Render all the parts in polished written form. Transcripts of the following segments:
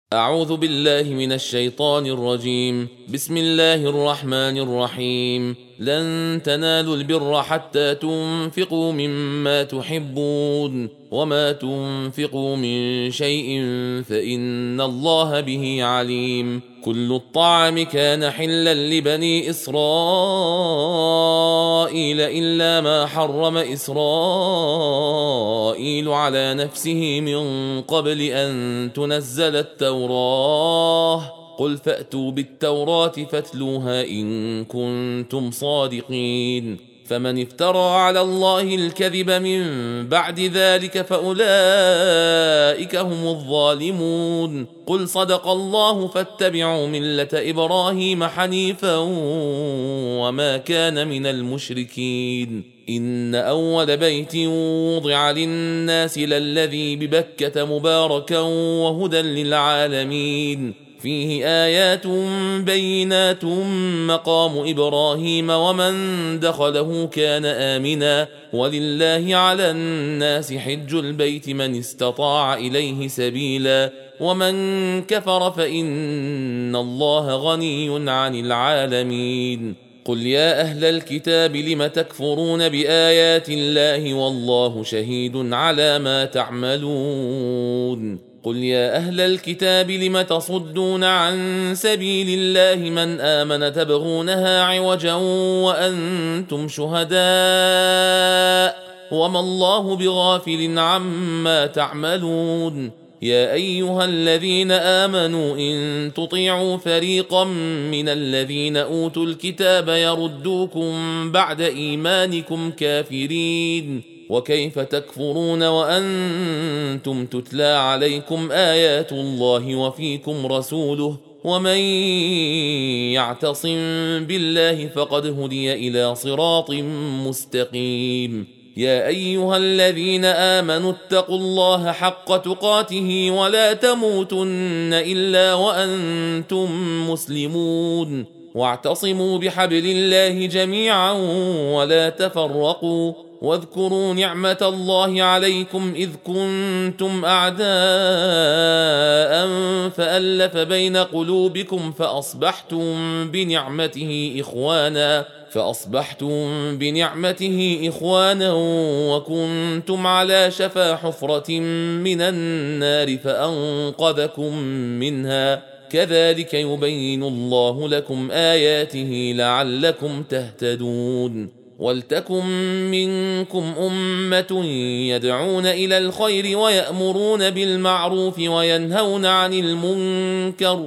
أعوذ بالله من الشيطان الرجيم. بسم الله الرحمن الرحيم. لن تنالوا البر حتى تنفقوا مما تحبون وما تنفقوا من شيء فإن الله به عليم. كل الطعام كان حلا لبني إسرائيل إلا ما حرم إسرائيل على نفسه من قبل أن تنزل التوراة. قل فأتوا بالتوراة فاتلوها إن كنتم صادقين. فمن افترى على الله الكذب من بعد ذلك فأولئك هم الظالمون. قل صدق الله فاتبعوا ملة إبراهيم حنيفا وما كان من المشركين. إن أول بيت وضع للناس للذي ببكة مباركا وهدى للعالمين. فيه آيات بينات مقام إبراهيم ومن دخله كان آمنا ولله على الناس حج البيت من استطاع إليه سبيلا ومن كفر فإن الله غني عن العالمين. قل يا أهل الكتاب لم تكفرون بآيات الله والله شهيد على ما تعملون. قل يا أهل الكتاب لم تصدون عن سبيل الله من آمن تبغونها عوجا وأنتم شهداء وما الله بغافل عما تعملون. يا أيها الذين آمنوا إن تطيعوا فريقا من الذين أوتوا الكتاب يردوكم بعد إيمانكم كافرين. وكيف تكفرون وأنتم تتلى عليكم آيات الله وفيكم رسوله ومن يعتصم بالله فقد هدي إلى صراط مستقيم. يا أيها الذين آمنوا اتقوا الله حق تقاته ولا تموتن إلا وأنتم مسلمون. واعتصموا بحبل الله جميعا ولا تفرقوا. واذكروا نعمة الله عليكم إذ كنتم أعداء فألف بين قلوبكم فأصبحتم بنعمته إخوانا وكنتم على شفا حفرة من النار فأنقذكم منها. كذلك يبين الله لكم آياته لعلكم تهتدون. ولتكن منكم أمة يدعون إلى الخير ويأمرون بالمعروف وينهون عن المنكر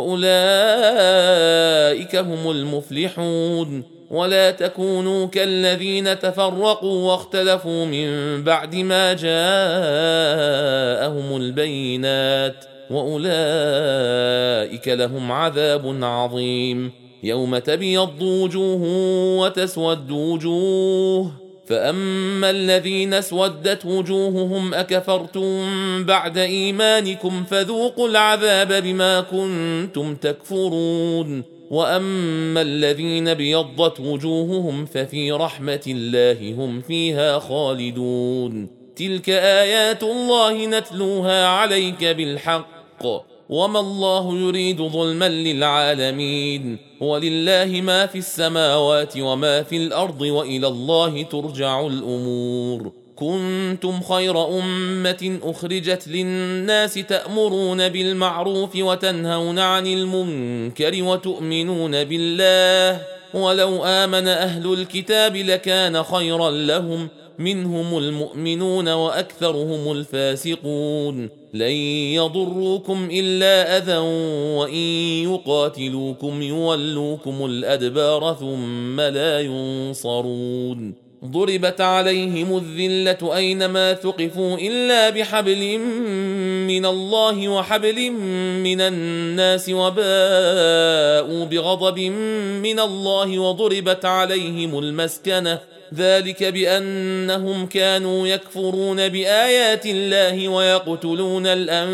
وأولئك هم المفلحون. ولا تكونوا كالذين تفرقوا واختلفوا من بعد ما جاءهم البينات وأولئك لهم عذاب عظيم. يوم تبيض وجوه وتسود وجوه فأما الذين اسودت وجوههم أكفرتم بعد إيمانكم فذوقوا العذاب بما كنتم تكفرون. وأما الذين بيضت وجوههم ففي رحمة الله هم فيها خالدون. تلك آيات الله نتلوها عليك بالحق وما الله يريد ظلما للعالمين. ولله ما في السماوات وما في الأرض وإلى الله ترجع الأمور. كنتم خير أمة أخرجت للناس تأمرون بالمعروف وتنهون عن المنكر وتؤمنون بالله. ولو آمن أهل الكتاب لكان خيرا لهم منهم المؤمنون وأكثرهم الفاسقون. لن يضروكم إلا أذى وإن يقاتلوكم يولوكم الأدبار ثم لا ينصرون. ضربت عليهم الذلة أينما ثقفوا إلا بحبل من الله وحبل من الناس وباءوا بغضب من الله وضربت عليهم المسكنة ذلك بأنهم كانوا يكفرون بآيات الله ويقتلون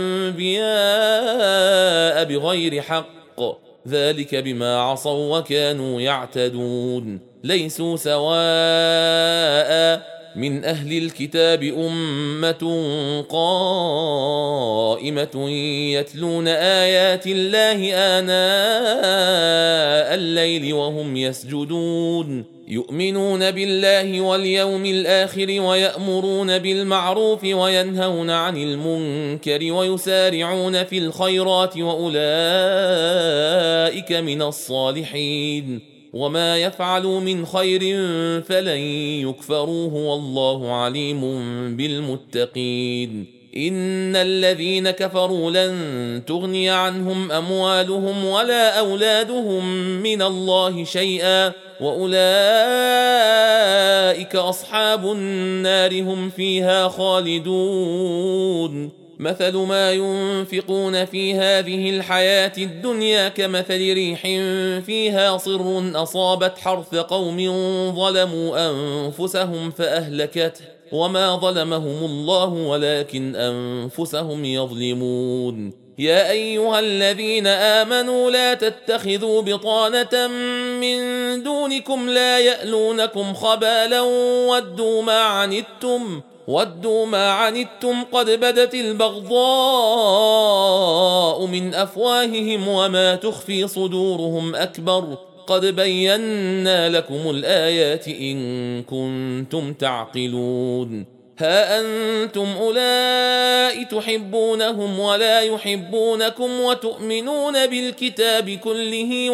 الأنبياء بغير حق ذلك بما عصوا وكانوا يعتدون. ليسوا سواء من أهل الكتاب أمة قائمة يتلون آيات الله آناء الليل وهم يسجدون يؤمنون بالله واليوم الآخر ويأمرون بالمعروف وينهون عن المنكر ويسارعون في الخيرات وأولئك من الصالحين وما يفعلوا من خير فلن يكفروه والله عليم بالمتقين إن الذين كفروا لن تغني عنهم أموالهم ولا أولادهم من الله شيئا وأولئك أصحاب النار هم فيها خالدون مثل ما ينفقون في هذه الحياة الدنيا كمثل ريح فيها صر أصابت حرث قوم ظلموا أنفسهم فأهلكته وما ظلمهم الله ولكن أنفسهم يظلمون يا أيها الذين آمنوا لا تتخذوا بطانة من دونكم لا يألونكم خبالا ودوا ما عنتم قد بدت البغضاء من أفواههم وما تخفي صدورهم أكبر قد بينا لكم الآيات إن كنتم تعقلون ها أنتم أولئك تحبونهم ولا يحبونكم وتؤمنون بالكتاب كله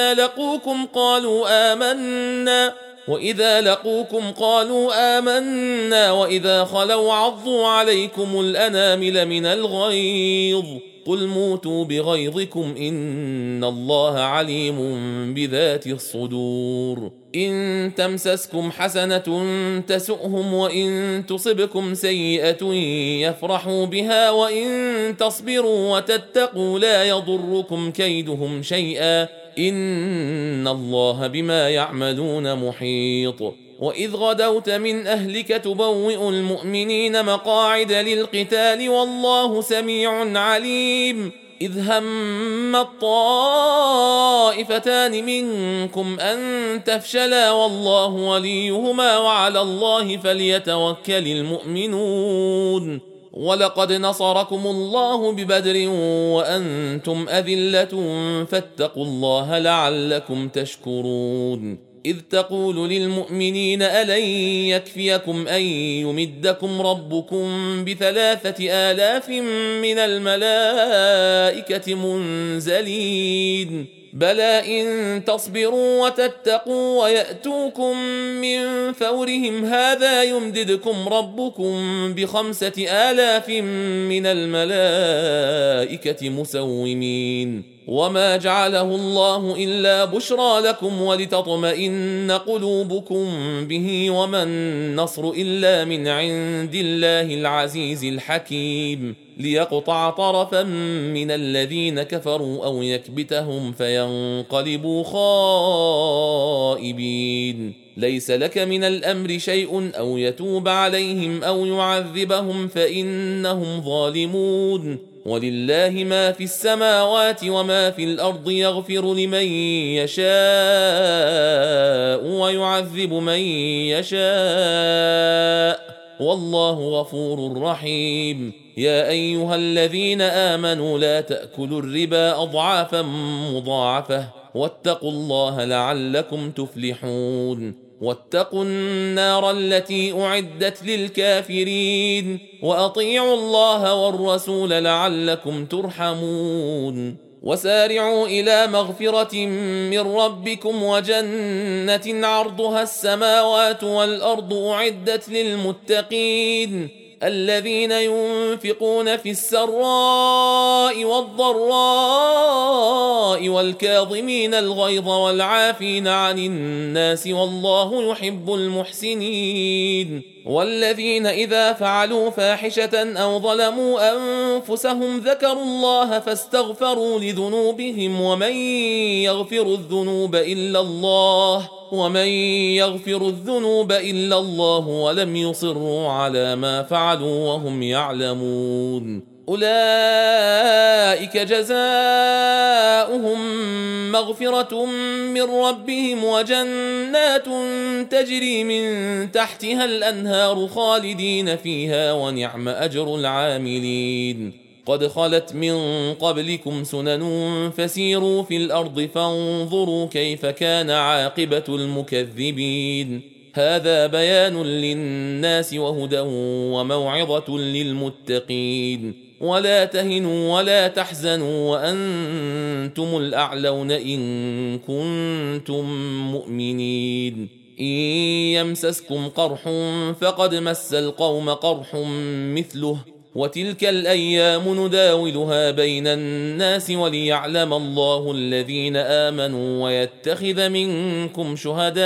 وإذا لقوكم قالوا آمنا وإذا خلوا عضوا عليكم الأنامل من الغيظ قل موتوا بغيظكم إن الله عليم بذات الصدور إن تمسسكم حسنة تسؤهم وإن تصبكم سيئة يفرحوا بها وإن تصبروا وتتقوا لا يضركم كيدهم شيئا إن الله بما يعملون محيط وإذ غدوت من أهلك تبوئ المؤمنين مقاعد للقتال والله سميع عليم إذ هم الطائفتان منكم أن تفشلا والله وليهما وعلى الله فليتوكل المؤمنون ولقد نصركم الله ببدر وأنتم أذلة فاتقوا الله لعلكم تشكرون إذ تقول للمؤمنين ألن يكفيكم أن يمدكم ربكم ب3,000 من الملائكة منزلين بلى إن تصبروا وتتقوا ويأتوكم من فورهم هذا يمددكم ربكم ب5,000 من الملائكة مسومين وما جعله الله إلا بشرى لكم ولتطمئن قلوبكم به وما النصر إلا من عند الله العزيز الحكيم ليقطع طرفا من الذين كفروا أو يكبتهم فينقلبوا خائبين ليس لك من الأمر شيء أو يتوب عليهم أو يعذبهم فإنهم ظالمون ولله ما في السماوات وما في الأرض يغفر لمن يشاء ويعذب من يشاء والله غفور رحيم يا أيها الذين آمنوا لا تأكلوا الربا أضعافا مضاعفة واتقوا الله لعلكم تفلحون واتقوا النار التي أعدت للكافرين وأطيعوا الله والرسول لعلكم ترحمون وسارعوا إلى مغفرة من ربكم وجنة عرضها السماوات والأرض أعدت للمتقين الذين ينفقون في السراء والضراء والكاظمين الغيظ والعافين عن الناس والله يحب المحسنين والذين إذا فعلوا فاحشة أو ظلموا أنفسهم ذكروا الله فاستغفروا لذنوبهم ومن يغفر الذنوب إلا الله ولم يصروا على ما فعلوا وهم يعلمون أولئك جزاؤهم مغفرة من ربهم وجنات تجري من تحتها الأنهار خالدين فيها ونعم أجر العاملين قد خلت من قبلكم سنن فسيروا في الأرض فانظروا كيف كان عاقبة المكذبين هذا بيان للناس وهدى وموعظة للمتقين ولا تهنوا ولا تحزنوا وأنتم الأعلون إن كنتم مؤمنين إن يمسسكم قرح فقد مس القوم قرح مثله وتلك الأيام نداولها بين الناس وليعلم الله الذين آمنوا ويتخذ منكم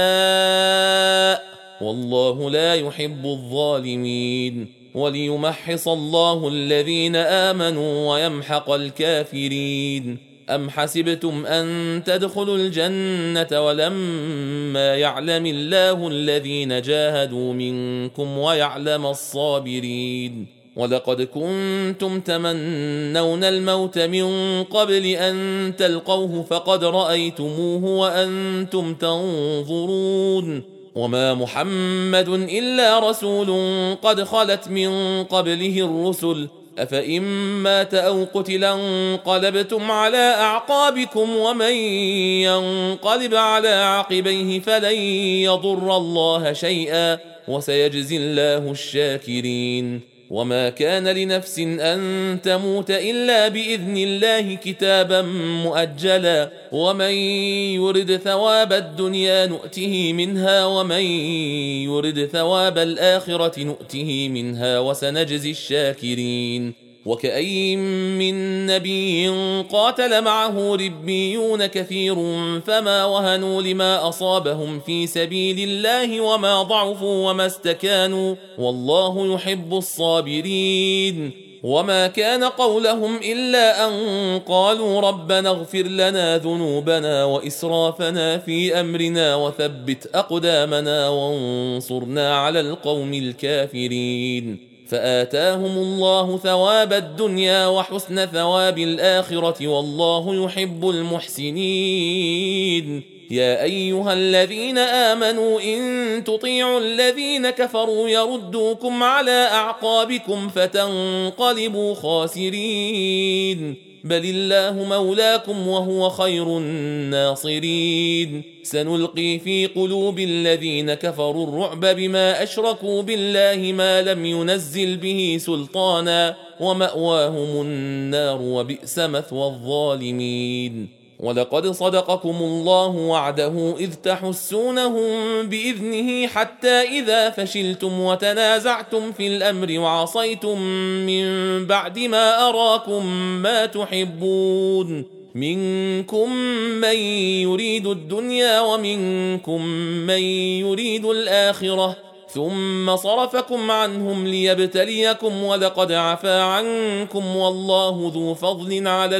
شهداء والله لا يحب الظالمين وليمحص الله الذين آمنوا ويمحق الكافرين أم حسبتم أن تدخلوا الجنة ولما يعلم الله الذين جاهدوا منكم ويعلم الصابرين ولقد كنتم تمنون الموت من قبل أن تلقوه فقد رأيتموه وأنتم تنظرون وما محمد إلا رسول قد خلت من قبله الرسل أفإن مات أو قتل انقلبتم على أعقابكم ومن ينقلب على عقبيه فلن يضر الله شيئا وسيجزي الله الشاكرين وما كان لنفس أن تموت إلا بإذن الله كتابا مؤجلا ومن يرد ثواب الدنيا نؤته منها ومن يرد ثواب الآخرة نؤته منها وسنجزي الشاكرين وكأي من نبي قاتل معه ربيون كثير فما وهنوا لما أصابهم في سبيل الله وما ضعفوا وما استكانوا والله يحب الصابرين وما كان قولهم إلا أن قالوا ربنا اغفر لنا ذنوبنا وإسرافنا في أمرنا وثبت أقدامنا وانصرنا على القوم الكافرين فآتاهم الله ثواب الدنيا وحسن ثواب الآخرة والله يحب المحسنين يا أيها الذين آمنوا إن تطيعوا الذين كفروا يردوكم على أعقابكم فتنقلبوا خاسرين بل الله مولاكم وهو خير الناصرين سنلقي في قلوب الذين كفروا الرعب بما أشركوا بالله ما لم ينزل به سلطانا ومأواهم النار وبئس مثوى الظالمين ولقد صدقكم الله وعده إذ تحسونهم بإذنه حتى إذا فشلتم وتنازعتم في الأمر وعصيتم من بعد ما أراكم ما تحبون منكم من يريد الدنيا ومنكم من يريد الآخرة ثم صرفكم عنهم ليبتليكم ولقد عفا عنكم والله ذو فضل على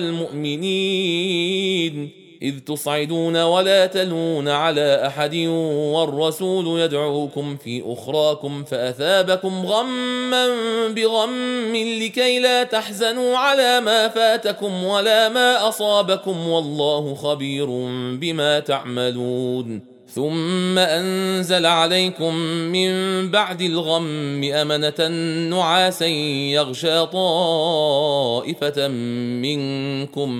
المؤمنين إذ تصعدون ولا تلون على أحد والرسول يدعوكم في أخراكم فأثابكم غما بغم لكي لا تحزنوا على ما فاتكم ولا ما أصابكم والله خبير بما تعملون ثم أنزل عليكم من بعد الغم أمنة نعاسا يغشى طائفة منكم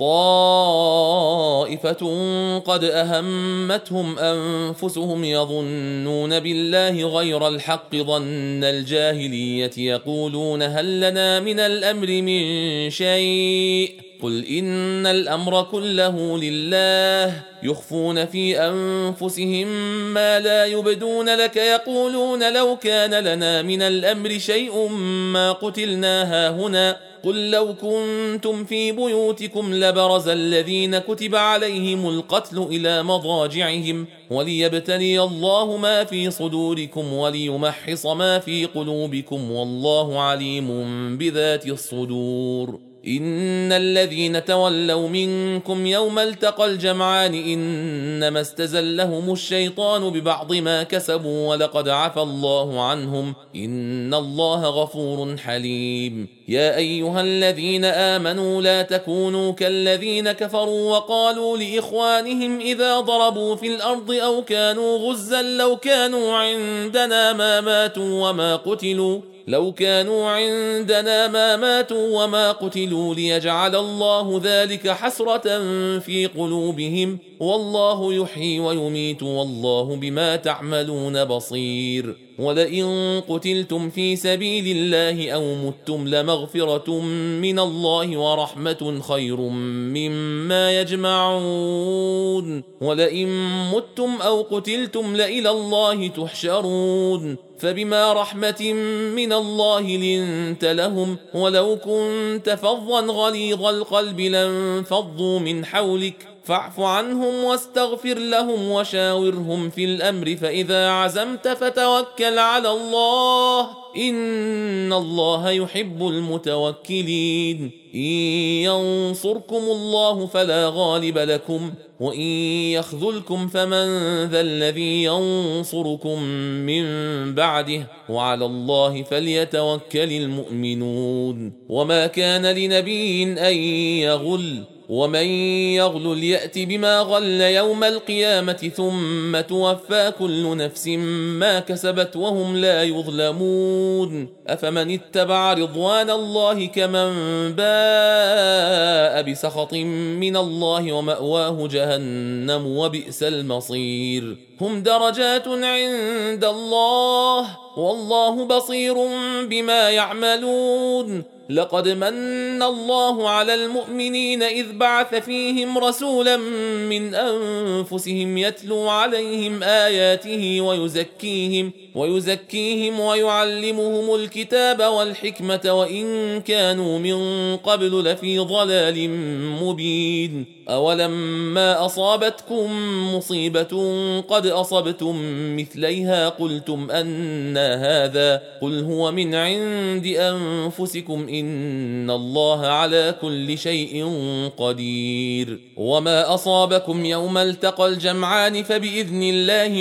وطائفة قد أهمتهم أنفسهم يظنون بالله غير الحق ظن الجاهلية يقولون هل لنا من الأمر من شيء قل إن الأمر كله لله يخفون في أنفسهم ما لا يبدون لك يقولون لو كان لنا من الأمر شيء ما قتلنا هاهنا قل لو كنتم في بيوتكم لبرز الذين كتب عليهم القتل إلى مضاجعهم وليبتلي الله ما في صدوركم وليمحص ما في قلوبكم والله عليم بذات الصدور إن الذين تولوا منكم يوم التقى الجمعان إنما استزلهم الشيطان ببعض ما كسبوا ولقد عفى الله عنهم إن الله غفور حليم. يا أيها الذين آمنوا لا تكونوا كالذين كفروا وقالوا لإخوانهم إذا ضربوا في الأرض أو كانوا غزا لو كانوا عندنا ما ماتوا وما قتلوا ليجعل الله ذلك حسرة في قلوبهم والله يحيي ويميت والله بما تعملون بصير. ولئن قتلتم في سبيل الله أو متم لمغفرة من الله ورحمة خير مما يجمعون. ولئن متم أو قتلتم لإلى الله تحشرون. فبما رحمة من الله لنت لهم ولو كنت فظا غليظ القلب لانفضوا من حولك فاعف عنهم واستغفر لهم وشاورهم في الأمر فإذا عزمت فتوكل على الله إن الله يحب المتوكلين. إن ينصركم الله فلا غالب لكم وإن يخذلكم فمن ذا الذي ينصركم من بعده وعلى الله فليتوكل المؤمنون. وما كان لنبي أن يغل ومن يغل يأت بما غل يوم القيامة ثم توفى كل نفس ما كسبت وهم لا يظلمون. أفمن اتبع رضوان الله كمن باء بسخط من الله ومأواه جهنم وبئس المصير. هم درجات عند الله والله بصير بما يعملون. لقد من الله على المؤمنين إذ بعث فيهم رسولا من أنفسهم يتلو عليهم آياته ويزكيهم ويعلمهم الكتاب والحكمة وإن كانوا من قبل لفي ضلال مبين. أولما أصابتكم مصيبة قد أصبتم مثليها قلتم أنى هذا قل هو من عند أنفسكم إن الله على كل شيء قدير. وما أصابكم يوم التقى الجمعان فبإذن الله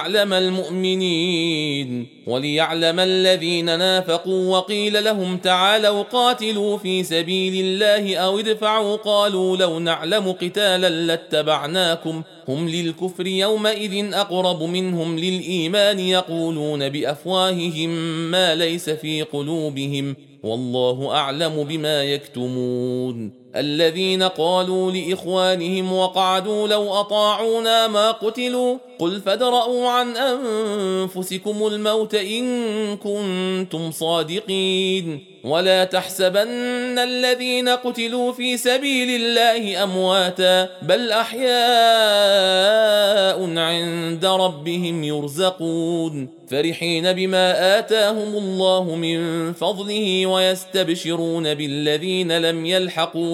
وليعلم الذين نافقوا وقيل لهم تعالوا قاتلوا في سبيل الله أو ادفعوا قالوا لو نعلم قتالا لاتبعناكم هم للكفر يومئذ أقرب منهم للإيمان يقولون بأفواههم ما ليس في قلوبهم والله أعلم بما يكتمون. الذين قالوا لإخوانهم وقعدوا لو أطاعونا ما قتلوا قل فادرءوا عن أنفسكم الموت إن كنتم صادقين. ولا تحسبن الذين قتلوا في سبيل الله أمواتا بل أحياء عند ربهم يرزقون فرحين بما آتاهم الله من فضله ويستبشرون بالذين لم يلحقوا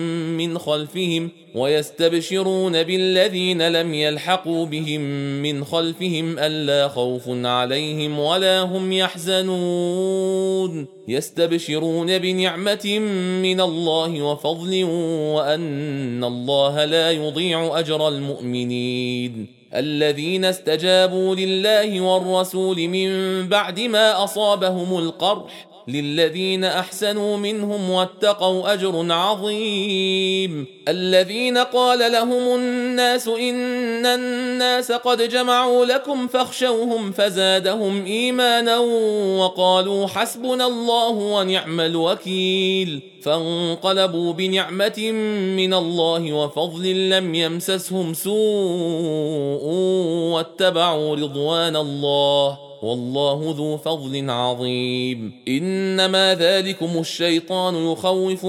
بهم من خلفهم ألا خوف عليهم ولا هم يحزنون. يستبشرون بنعمة من الله وفضل وأن الله لا يضيع أجر المؤمنين. الذين استجابوا لله والرسول من بعد ما أصابهم القرح للذين أحسنوا منهم واتقوا أجر عظيم. الذين قال لهم الناس إن الناس قد جمعوا لكم فاخشوهم فزادهم إيمانا وقالوا حسبنا الله ونعم الوكيل فانقلبوا بنعمة من الله وفضل لم يمسسهم سوء واتبعوا رضوان الله والله ذو فضل عظيم. إنما ذلكم الشيطان يخوف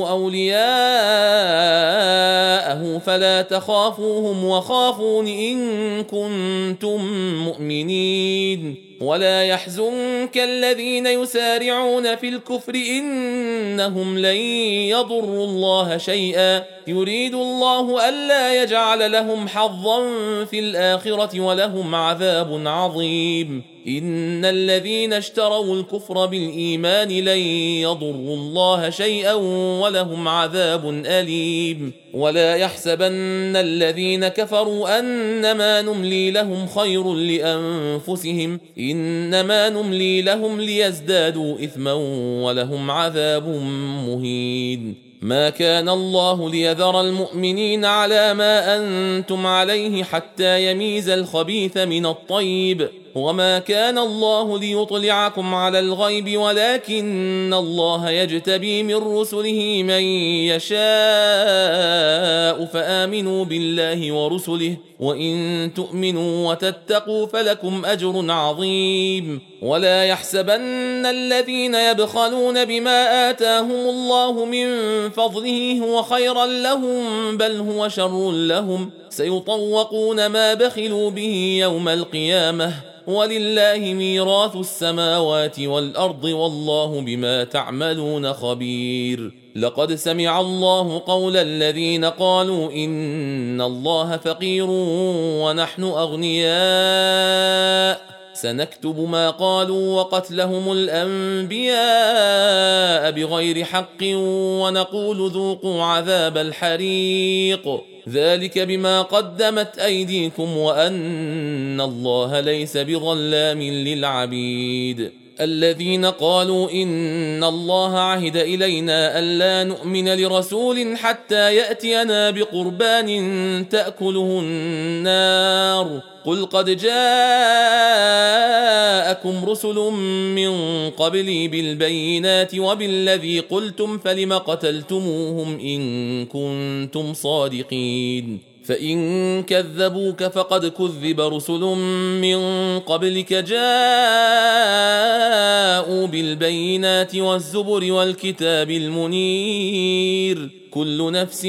أولياءه فلا تخافوهم وخافون إن كنتم مؤمنين. ولا يحزنك الذين يسارعون في الكفر إنهم لن يضروا الله شيئا يريد الله ألا يجعل لهم حظا في الآخرة ولهم عذاب عظيم. إن الذين اشتروا الكفر بالإيمان لن يضروا الله شيئا ولهم عذاب أليم. ولا يحسبن الذين كفروا أنما نملي لهم خير لأنفسهم إنما نملي لهم ليزدادوا إثما ولهم عذاب مهين. ما كان الله ليذر المؤمنين على ما أنتم عليه حتى يميز الخبيث من الطيب وما كان الله ليطلعكم على الغيب ولكن الله يجتبي من رسله من يشاء فآمنوا بالله ورسله وإن تؤمنوا وتتقوا فلكم أجر عظيم. ولا يحسبن الذين يبخلون بما آتاهم الله من فضله هو خيرا لهم بل هو شر لهم سيطوقون ما بخلوا به يوم القيامة ولله ميراث السماوات والأرض والله بما تعملون خبير. لقد سمع الله قول الذين قالوا إن الله فقير ونحن أغنياء سنكتب ما قالوا وقتلهم الأنبياء بغير حق ونقول ذوقوا عذاب الحريق ذلك بما قدمت أيديكم وأن الله ليس بظلام للعبيد. الذين قالوا إن الله عهد إلينا ألا نؤمن لرسول حتى يأتينا بقربان تأكله النار قل قد جاءكم رسل من قبلي بالبينات وبالذي قلتم فلم قتلتموهم إن كنتم صادقين. فإن كذبوك فقد كذب رسل من قبلك جاءوا بالبينات والزبر والكتاب المنير كل نفس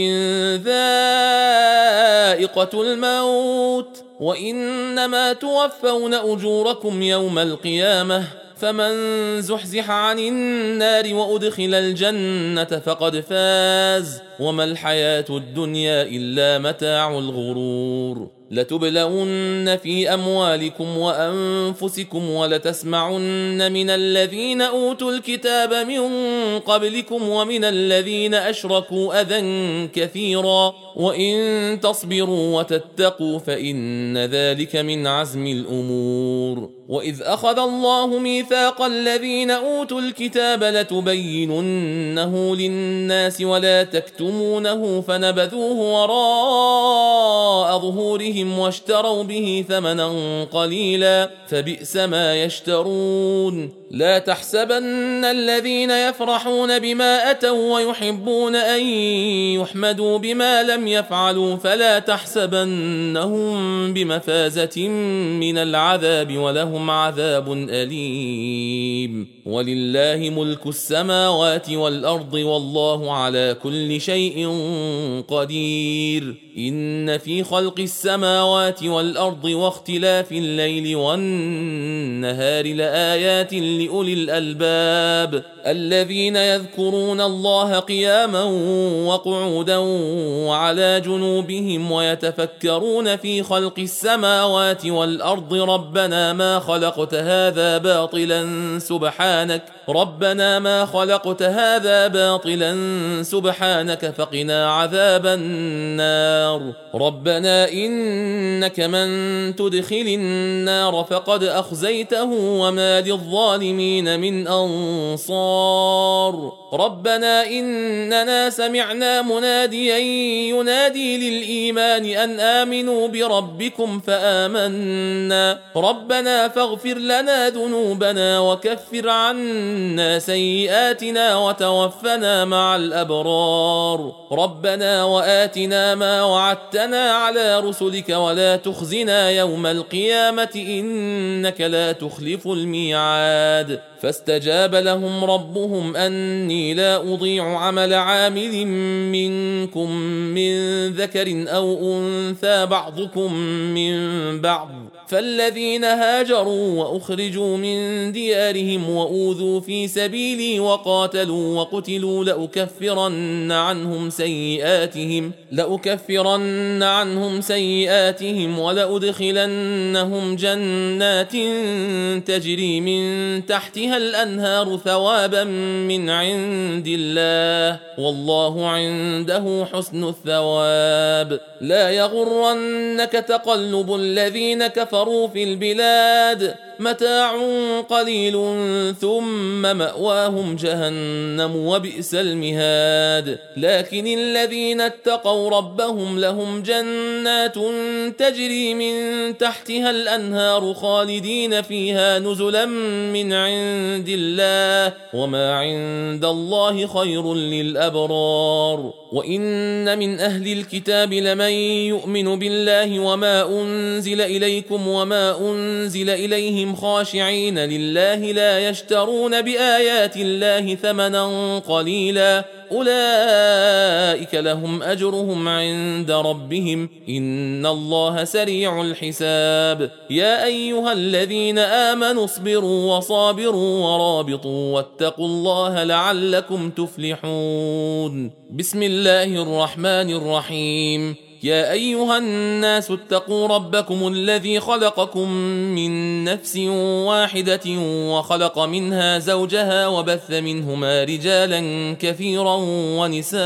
ذائقة الموت وإنما توفون أجوركم يوم القيامة فمن زحزح عن النار وأدخل الجنة فقد فاز وما الحياة الدنيا إلا متاع الغرور. لتبلون في أموالكم وأنفسكم ولتسمعن من الذين أوتوا الكتاب من قبلكم ومن الذين أشركوا أذى كثيرا وإن تصبروا وتتقوا فإن ذلك من عزم الأمور. وإذ أخذ الله ميثاق الذين أوتوا الكتاب لتبيننه للناس ولا تكتمونه فنبذوه وراء ظهورهم واشتروا به ثمنا قليلا فبئس ما يشترون. لا تحسبن الذين يفرحون بما أتوا ويحبون أن يحمدوا بما لم يفعلوا فلا تحسبنهم بمفازة من العذاب ولهم عذاب أليم. ولله ملك السماوات والأرض والله على كل شيء قدير. إن في خلق السماوات والأرض واختلاف الليل والنهار لآيات لأولي الألباب الذين يذكرون الله قياما وقعودا وعلى جنوبهم ويتفكرون في خلق السماوات والأرض ربنا ما خلقت هذا باطلا سبحانك فقنا عذاب النار. ربنا إنك من تدخل النار فقد أخزيته وما للظالمين من أنصار. ربنا إننا سمعنا مناديا ينادي للإيمان أن آمنوا بربكم فآمنا ربنا فاغفر لنا ذنوبنا وكفر عنا سيئاتنا وتوفنا مع الأبرار. ربنا وآتنا ما وعدتنا على رسلك ولا تخزنا يوم القيامة إنك لا تخلف الميعاد. فاستجاب لهم ربهم أني لا أضيع عمل عامل منكم من ذكر أو أنثى بعضكم من بعض فالذين هاجروا وأخرجوا من ديارهم وأوذوا أوذوا في سبيلي وقاتلوا وقتلوا لأكفرن عنهم سيئاتهم ولأدخلنهم جنات تجري من تحتها الأنهار ثوابا من عند الله والله عنده حسن الثواب. لا يغرنك تقلب الذين كفروا في البلاد متاع قليل ثم مأواهم جهنم وبئس المهاد. لكن الذين اتقوا ربهم لهم جنات تجري من تحتها الأنهار خالدين فيها نزلا من عند الله وما عند الله خير للأبرار. وإن من أهل الكتاب لمن يؤمن بالله وما أنزل إليكم وما أنزل إليهم خاشعين لله لا يشترون بآيات الله ثمنا قليلا أولئك لهم أجرهم عند ربهم إن الله سريع الحساب. يا أيها الذين آمنوا اصبروا وصابروا ورابطوا واتقوا الله لعلكم تفلحون. بسم الله الرحمن الرحيم. يا أيها الناس اتقوا ربكم الذي خلقكم من نفس واحدة وخلق منها زوجها وبث منهما رجالا كثيرا ونساء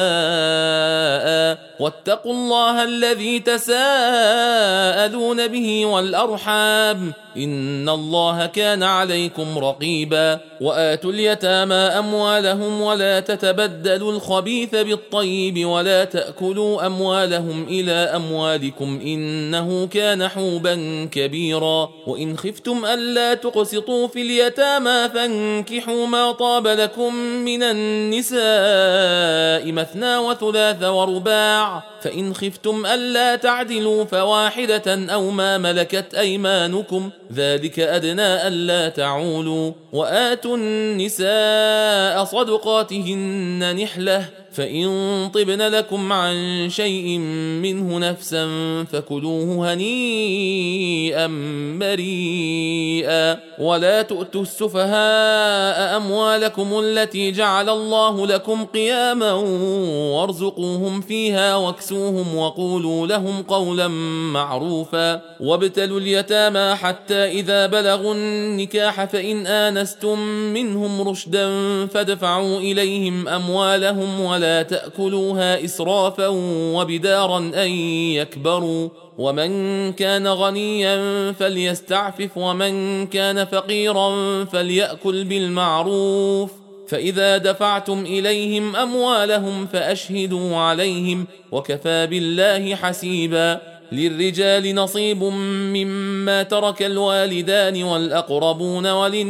واتقوا الله الذي تساءلون به والأرحام إن الله كان عليكم رقيبا. وآتوا اليتامى أموالهم ولا تتبدلوا الخبيث بالطيب ولا تأكلوا أموالهم إلى أموالكم إنه كان حوبا كبيرا. وإن خفتم ألا تقسطوا في اليتامى فانكحوا ما طاب لكم من النساء مثنى وثلاث ورباع فإن خفتم ألا تعدلوا فواحدة أو ما ملكت أيمانكم ذلك أدنى ألا تعولوا. وآتوا النساء صدقاتهن نحلة فإن طبن لكم عن شيء منه نفسا فكلوه هنيئا مريئا. ولا تؤتوا السفهاء أموالكم التي جعل الله لكم قياما وارزقوهم فيها واكسوهم وقولوا لهم قولا معروفا. وابتلوا اليتامى حتى إذا بلغوا النكاح فإن آنستم منهم رشدا فادفعوا إليهم أموالهم ولا تأكلوها إسرافا وبدارا أن يكبروا. ومن كان غنيا فليستعفف ومن كان فقيرا فليأكل بالمعروف. فإذا دفعتم إليهم أموالهم فأشهدوا عليهم وكفى بالله حسيبا. للرجال نصيب مما ترك الوالدان والأقربون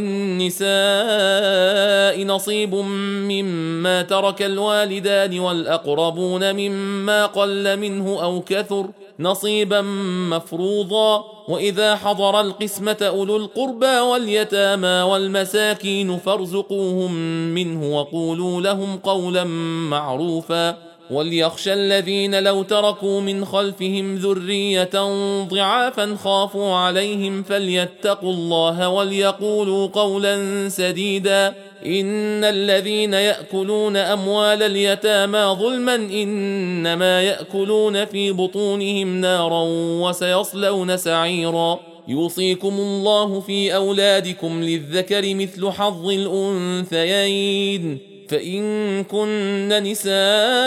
وللنساء نصيب مما ترك الوالدان والأقربون مما قل منه أو كثر نصيبا مفروضا. وإذا حضر القسمة أولو القربى واليتامى والمساكين فارزقوهم منه وقولوا لهم قولا معروفا. وليخشى الذين لو تركوا من خلفهم ذرية ضعافا خافوا عليهم فليتقوا الله وليقولوا قولا سديدا. إن الذين يأكلون أموال اليتامى ظلما إنما يأكلون في بطونهم نارا وسيصلون سعيرا. يوصيكم الله في أولادكم للذكر مثل حظ الأنثيين فإن كن نساء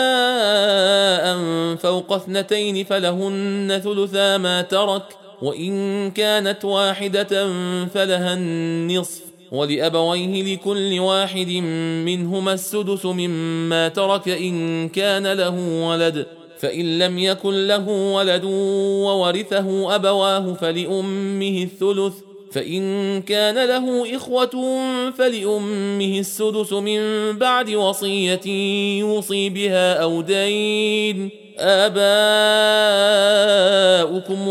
فوق 2 فلهن ثلثا ما ترك وإن كانت واحدة فلها النصف ولأبويه لكل واحد منهما السدس مما ترك إن كان له ولد فإن لم يكن له ولد وورثه أبواه فلأمه الثلث فإن كان له إخوة فلأمه السدس من بعد وصية يوصي بها أو دين. آباؤكم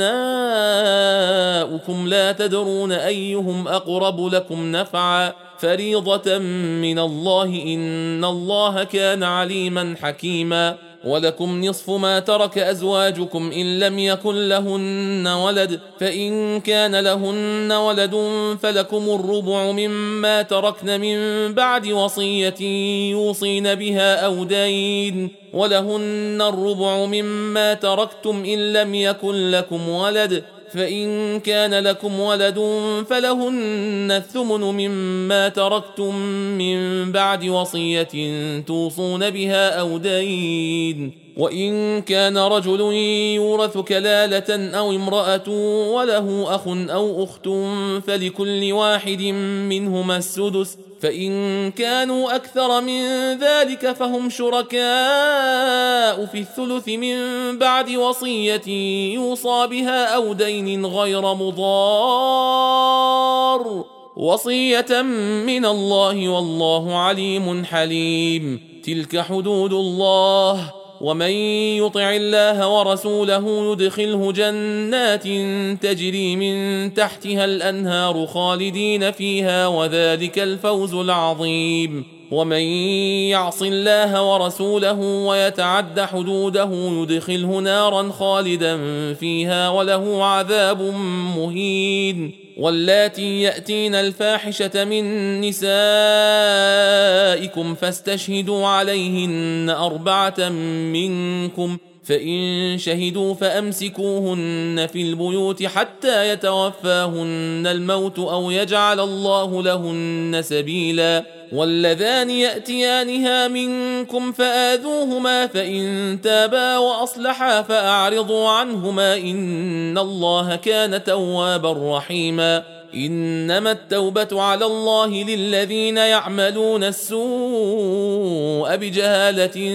وأبناؤكم لا تدرون أيهم أقرب لكم نفعا فريضة من الله إن الله كان عليما حكيما. ولكم نصف ما ترك أزواجكم إن لم يكن لهن ولد، فإن كان لهن ولد فلكم الربع مما تركن من بعد وصية يوصين بها أو دين، ولهن الربع مما تركتم إن لم يكن لكم ولد، فإن كان لكم ولد فلهن الثمن مما تركتم من بعد وصية توصون بها أو دين. وإن كان رجل يورث كلالة أو امرأة وله أخ أو أخت فلكل واحد منهما السدس، فإن كانوا أكثر من ذلك فهم شركاء في الثلث من بعد وصية يوصى بها أو دين غير مضار، وصية من الله والله عليم حليم. تلك حدود الله، ومن يطع الله ورسوله يدخله جنات تجري من تحتها الأنهار خالدين فيها، وذلك الفوز العظيم. ومن يعص الله ورسوله ويتعد حدوده يدخله نارا خالدا فيها وله عذاب مهين. واللاتي يأتين الفاحشة من نسائكم فاستشهدوا عليهن 4 منكم، فإن شهدوا فأمسكوهن في البيوت حتى يتوفاهن الموت أو يجعل الله لهن سبيلا. واللذان يأتيانها منكم فآذوهما، فإن تابا وأصلحا فأعرضوا عنهما إن الله كان توابا رحيما. إنما التوبة على الله للذين يعملون السوء بجهالة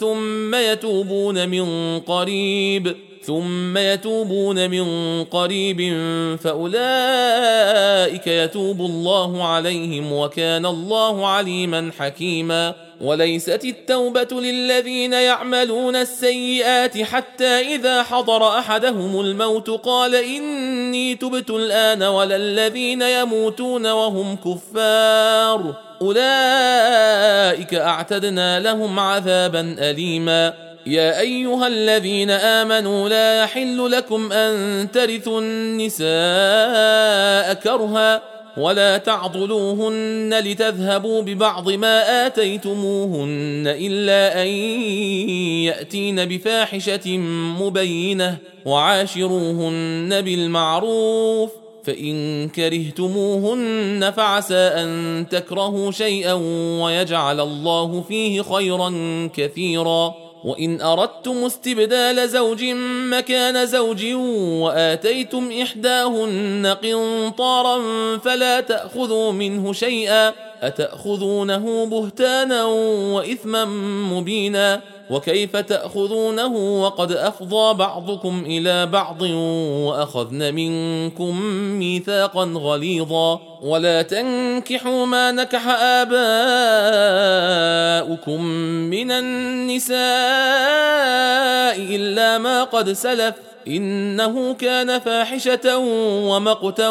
ثم يتوبون من قريب فأولئك يتوب الله عليهم وكان الله عليما حكيما. وليست التوبة للذين يعملون السيئات حتى إذا حضر أحدهم الموت قال إني تبت الآن، ولا الذين يموتون وهم كفار أولئك أعتدنا لهم عذابا أليما. يا أيها الذين آمنوا لا يحل لكم أن ترثوا النساء كرها ولا تعضلوهن لتذهبوا ببعض ما آتيتموهن إلا أن يأتين بفاحشة مبينة، وعاشروهن بالمعروف، فإن كرهتموهن فعسى أن تكرهوا شيئا ويجعل الله فيه خيرا كثيرا. وإن أردتم استبدال زوج مكان زوج وآتيتم إحداهن قنطارا فلا تأخذوا منه شيئا، أتأخذونه بهتانا وإثما مبينا، وكيف تأخذونه وقد أفضى بعضكم إلى بعض وأخذن منكم ميثاقا غليظا. ولا تنكحوا ما نكح آباؤكم من النساء إلا ما قد سلف إنه كان فاحشة ومقتا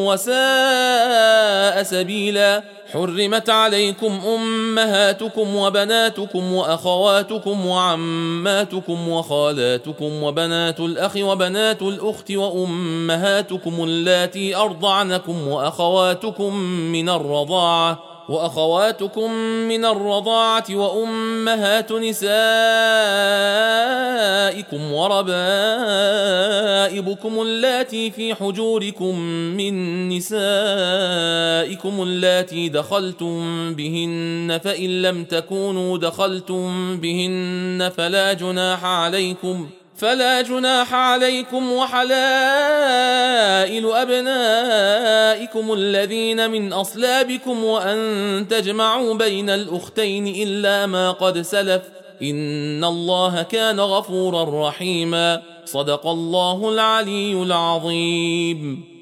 وساء سبيلا. حرمت عليكم أمهاتكم وبناتكم وأخواتكم وعماتكم وخالاتكم وبنات الأخ وبنات الأخت وأمهاتكم اللاتي أرضعنكم وأخواتكم من الرضاعة وأمهات نسائكم وربائبكم اللاتي في حجوركم من نسائكم اللاتي دخلتم بهن، فإن لم تكونوا دخلتم بهن فلا جناح عليكم وحلائل أبنائكم الذين من أصلابكم وأن تجمعوا بين الأختين إلا ما قد سلف إن الله كان غفورا رحيما. صدق الله العلي العظيم.